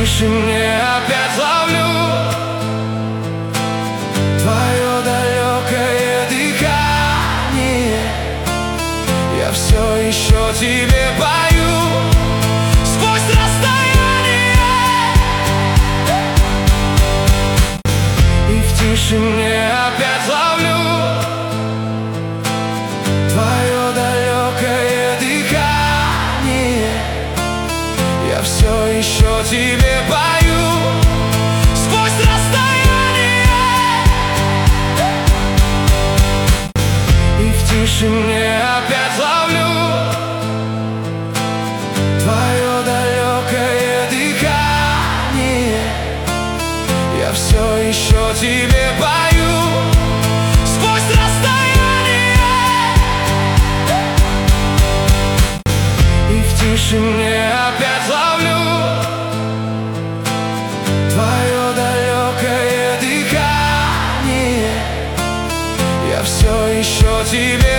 тишине опять ловлю твое далекое дыхание. Я все еще тебе пою сквозь расстояние. И в тишине опять ловлю твое далекое дыхание. Я все еще тебе пою сквозь расстояние. И в тишине опять ловлю твое далекое дыхание. Я все еще тебе пою сквозь расстояние. И в тишине опять ловлю твое далекое дыхание. Я все еще тебе